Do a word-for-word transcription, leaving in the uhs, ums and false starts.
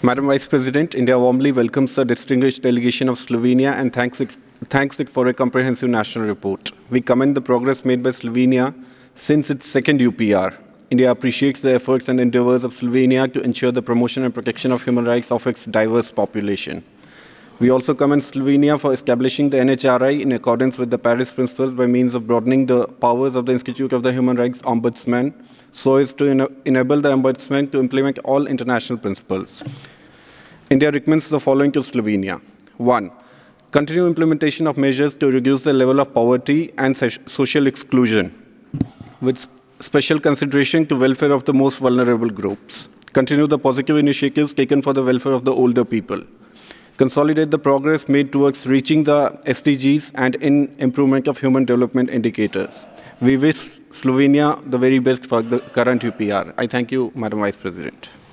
Madam Vice President, India warmly welcomes the distinguished delegation of Slovenia and thanks it, thanks it for a comprehensive national report. We commend the progress made by Slovenia since its second U P R. India appreciates the efforts and endeavors of Slovenia to ensure the promotion and protection of human rights of its diverse population. We also commend Slovenia for establishing the N H R I in accordance with the Paris Principles by means of broadening the powers of the Institute of the Human Rights Ombudsman so as to ena enable the Ombudsman to implement all international principles. India recommends the following to Slovenia. One, continue implementation of measures to reduce the level of poverty and social exclusion, with special consideration to welfare of the most vulnerable groups. Continue the positive initiatives taken for the welfare of the older people. Consolidate the progress made towards reaching the S D Gs and in improvement of human development indicators. We wish Slovenia the very best for the current U P R. I thank you, Madam Vice President.